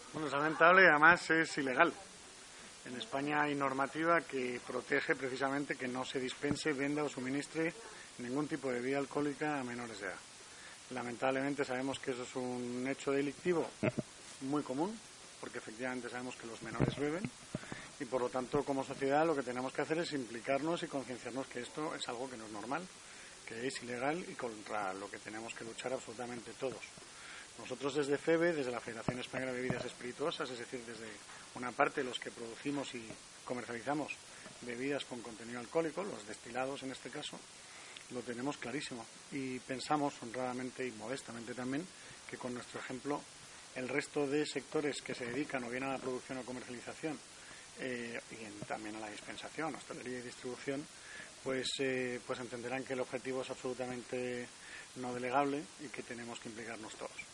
Bueno, es lamentable y además es ilegal. En España hay normativa que protege precisamente que no se dispense, venda o suministre ningún tipo de bebida alcohólica a menores de edad. Lamentablemente sabemos que eso es un hecho delictivo muy común, porque efectivamente sabemos que los menores beben y por lo tanto como sociedad lo que tenemos que hacer es implicarnos y concienciarnos que esto es algo que no es normal, que es ilegal y contra lo que tenemos que luchar absolutamente todos. Nosotros desde FEBE, desde la Federación Española de Bebidas Espirituosas, es decir, desde una parte los que producimos y comercializamos bebidas con contenido alcohólico, los destilados en este caso, lo tenemos clarísimo y pensamos honradamente y modestamente también que con nuestro ejemplo el resto de sectores que se dedican o bien a la producción o comercialización y también a la dispensación, hostelería y distribución, pues entenderán que el objetivo es absolutamente no delegable y que tenemos que implicarnos todos.